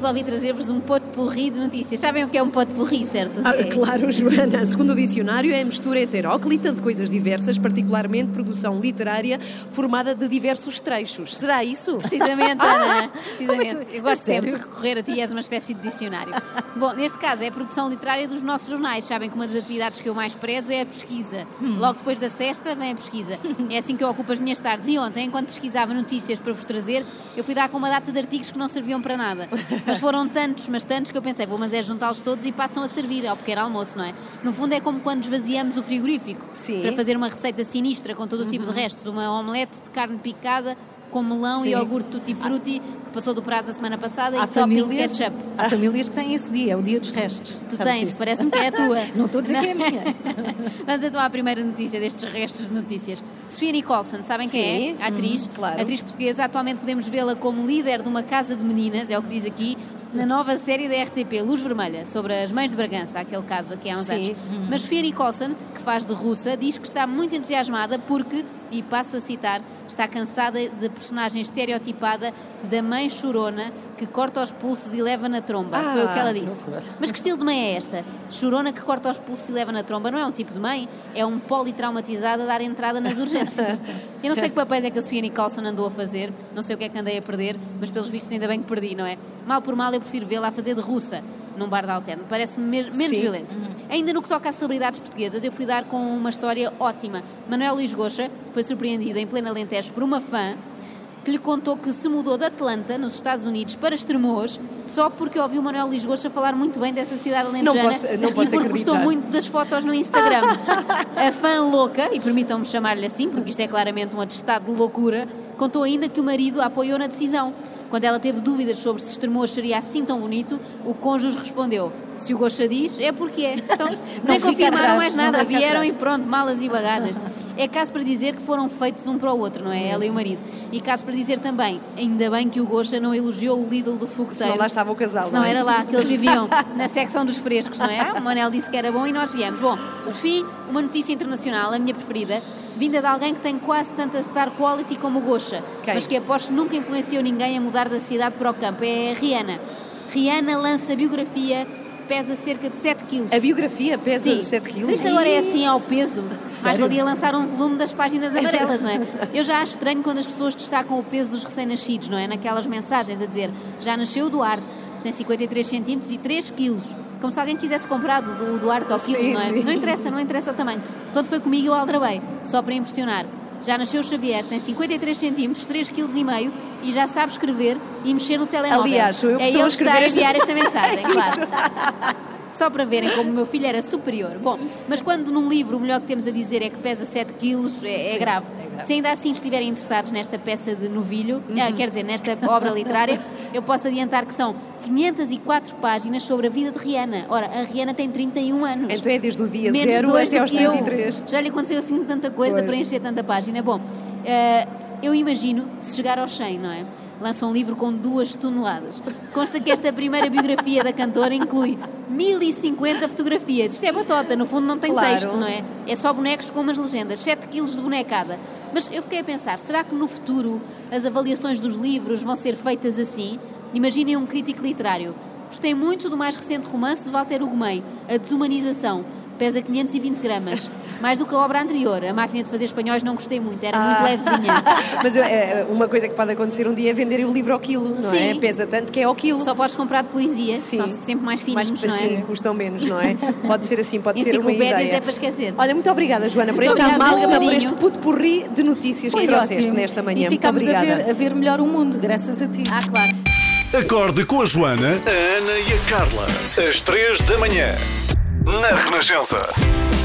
resolvi trazer-vos um pot-pourri de notícias. Sabem o que é um pot-pourri, certo? Claro, Joana. Segundo o dicionário, é a mistura heteróclita de coisas diversas, particularmente produção literária formada de diversos trechos. Será isso? Precisamente, Ana. Precisamente. Eu gosto sempre de recorrer a ti, és uma espécie de dicionário. Bom, neste caso é a produção literária dos nossos jornais. Sabem que uma das atividades que eu mais prezo é a pesquisa. Logo depois da sesta vem a pesquisa. É assim que eu ocupo as minhas tardes. E ontem, enquanto pesquisava notícias para vos trazer, eu fui dar com uma data de artigos que não serviam para nada. Mas foram tantos, que eu pensei, mas é juntá-los todos e passam a servir ao pequeno almoço, não é? No fundo é como quando esvaziamos o frigorífico. Sim. Para fazer uma receita sinistra com todo o tipo de restos. Uma omelete de carne picada com melão e iogurte tutti-frutti que passou do prazo a semana passada e topping de ketchup. Há famílias que têm esse dia, é o dia dos restos. Tu tens, parece-me que é a tua. Não estou a dizer que é a minha. Vamos então à primeira notícia destes restos de notícias. Sofia Nicholson, sabem quem é? A atriz. Claro. Atriz portuguesa, atualmente podemos vê-la como líder de uma casa de meninas, é o que diz aqui, na nova série da RTP, Luz Vermelha, sobre as mães de Bragança, aquele caso aqui há uns anos. Mas Sofia Nicholson, que faz de russa, diz que está muito entusiasmada porque, e passo a citar, está cansada de personagem estereotipada da mãe chorona que corta os pulsos e leva na tromba. Foi o que ela disse. Mas que estilo de mãe é esta? Chorona que corta os pulsos e leva na tromba não é um tipo de mãe, é um politraumatizado a dar entrada nas urgências. Eu não sei que papéis é que a Sofia Nicholson andou a fazer, não sei o que é que andei a perder, mas pelos vistos ainda bem que perdi, não é? Mal por mal eu prefiro vê-la a fazer de russa num bar de alterno. Parece-me menos violento. Ainda no que toca a celebridades portuguesas, eu fui dar com uma história ótima. Manuel Luís Goxa foi surpreendido em pleno Alentejo por uma fã que lhe contou que se mudou de Atlanta, nos Estados Unidos, para Estremoz, só porque ouviu Manuel Luís Goxa falar muito bem dessa cidade alentejana não posso e porque gostou muito das fotos no Instagram. A fã louca, e permitam-me chamar-lhe assim, porque isto é claramente um atestado de loucura, contou ainda que o marido a apoiou na decisão. Quando ela teve dúvidas sobre se Estremoz seria assim tão bonito, o cônjuge respondeu: se o Goxa diz, é porque é. Então, nem confirmaram mais nada, vieram e pronto, malas e bagagens. É caso para dizer que foram feitos um para o outro, não é? Ela e o marido. E caso para dizer também, ainda bem que o Goxa não elogiou o Lidl do fogueteiro. Senão lá estava o casal, não era lá que eles viviam, na secção dos frescos, não é? O Manel disse que era bom e nós viemos. Bom, por fim, uma notícia internacional, a minha preferida, vinda de alguém que tem quase tanta star quality como o Goxa, mas que aposto nunca influenciou ninguém a mudar da cidade para o campo. É a Rihanna. Rihanna lança biografia, pesa cerca de 7 quilos. A biografia pesa 7 quilos? Isto agora é assim ao peso. Mais valia lançar um volume das páginas amarelas, não é? Eu já acho estranho quando as pessoas destacam o peso dos recém-nascidos, não é? Naquelas mensagens a dizer, já nasceu o Duarte, tem 53 centímetros e 3 quilos. Como se alguém quisesse comprar do Duarte ao quilo, não é? Não interessa o tamanho. Quando foi comigo eu aldrabei, só para impressionar. Já nasceu o Xavier, tem 53 centímetros, 3,5 kg e já sabe escrever e mexer no telemóvel. Aliás, eu é ele que está a enviar esta mensagem, é claro. Só para verem como o meu filho era superior. Bom, mas quando num livro o melhor que temos a dizer é que pesa 7 quilos, é grave. Se ainda assim estiverem interessados nesta peça de novilho, quer dizer, nesta obra literária, eu posso adiantar que são 504 páginas sobre a vida de Rihanna. Ora, a Rihanna tem 31 anos. Então é desde o dia 0 até aos 33. Já lhe aconteceu assim tanta coisa para encher tanta página. Bom, eu imagino, se chegar aos 100, não é? Lança um livro com 2 toneladas. Consta que esta primeira biografia da cantora inclui 1050 fotografias. Isto é batota, no fundo não tem texto, não é? É só bonecos com umas legendas, 7 quilos de bonecada. Mas eu fiquei a pensar, será que no futuro as avaliações dos livros vão ser feitas assim? Imaginem um crítico literário. Gostei muito do mais recente romance de Walter Ugumem, A Desumanização. Pesa 520 gramas. Mais do que a obra anterior. A Máquina de Fazer Espanhóis não gostei muito, era muito levezinha. Mas uma coisa que pode acontecer um dia é venderem o livro ao quilo, não é? Pesa tanto que é ao quilo. Só podes comprar de poesia, são sempre mais fininhos, não é? Sim, custam menos, não é? Pode ser assim, pode ser uma ideia. Enciclopédias é para esquecer. Olha, muito obrigada, Joana, por esta amálgama, por este pot-pourri de notícias que trouxeste nesta manhã. E ficámos a ver melhor o mundo, graças a ti. Claro. Acorde com a Joana, a Ana e a Carla. Às 3 da manhã. Na Renascença.